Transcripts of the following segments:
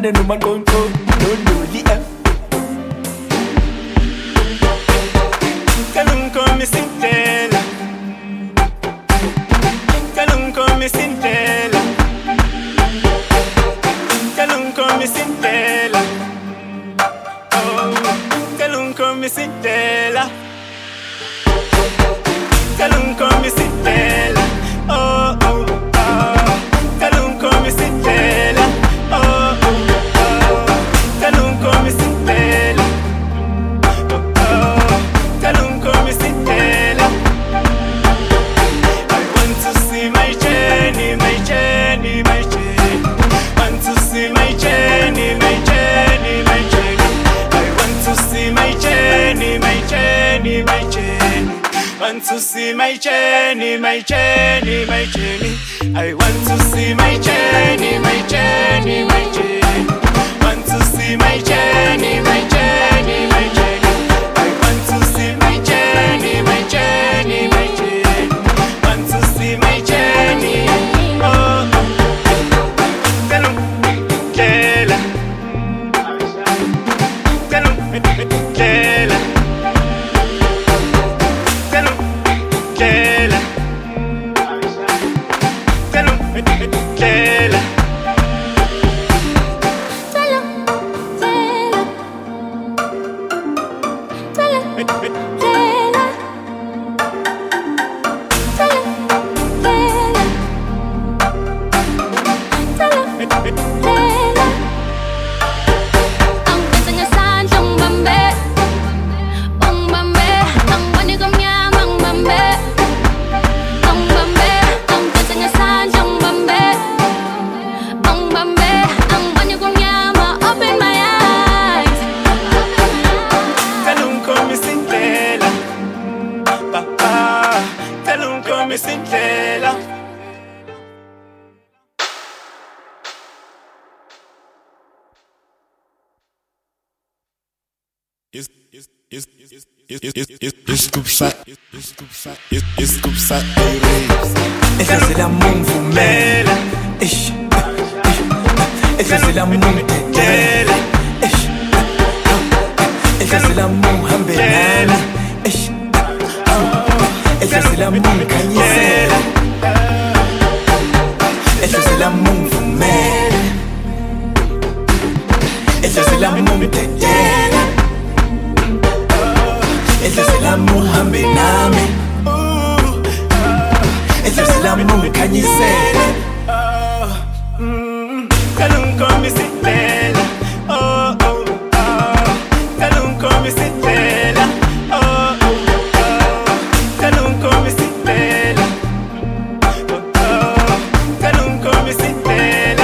Nane no man gon' go, no no li Kalung come Cinderella. Kalung come Cinderella. Kalung come Cinderella. Oh, kalung come Cinderella. Kalung come Cinderella. Oh oh oh. Kalung come Cinderella. Oh oh oh. Kalung come Cinderella. Oh oh. Kalung come Cinderella. I want to see my Jenny, my Jenny, my Jenny. Want to see my Jenny, my Jenny, my Jenny. I want to see my Jenny, my Jenny, my Jenny. Want to see my Jenny, my Jenny, my Jenny. I want to see my Jenny, my Jenny, my Jenny. Want to see my Jenny, my Jenny, my Jenny. I want to see my Jenny, my Jenny, my Jenny. Want to see my Jenny. Oh, Kalung, Kela. Kalung, Kela. Kalung, Kela. Kalung, Kela. Kalung come Cinderella. Ella se la mumvumela. Ella se la mumvumela. Ella se la mumhambelana. Ella se la mumkanyisela. Ella se la mumvumela. Ella se la mumtetela. Ella se la muhambenami. Ella se la mumkanyisela. Kalung come Cinderella. Oh oh oh. Kalung come Cinderella. Oh oh oh. Kalung come Cinderella. Oh oh. Kalung come Cinderella.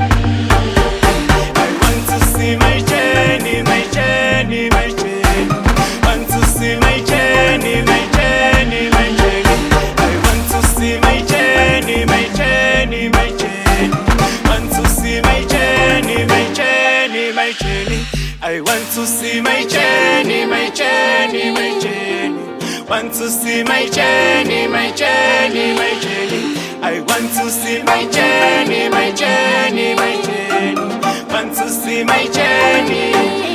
I want to see my Jenny, my Jenny, my Jenny. Want to see my Jenny, my Jenny, my Jenny. I want to see my Jenny, my Jenny, my Jenny. Want to see my Jenny, my Jenny, my Jenny. I want to see my Jenny, my Jenny, my Jenny. Want to see my Jenny, my Jenny, my Jenny. I want to see my Jenny, my Jenny, my Jenny. Want to see my Jenny.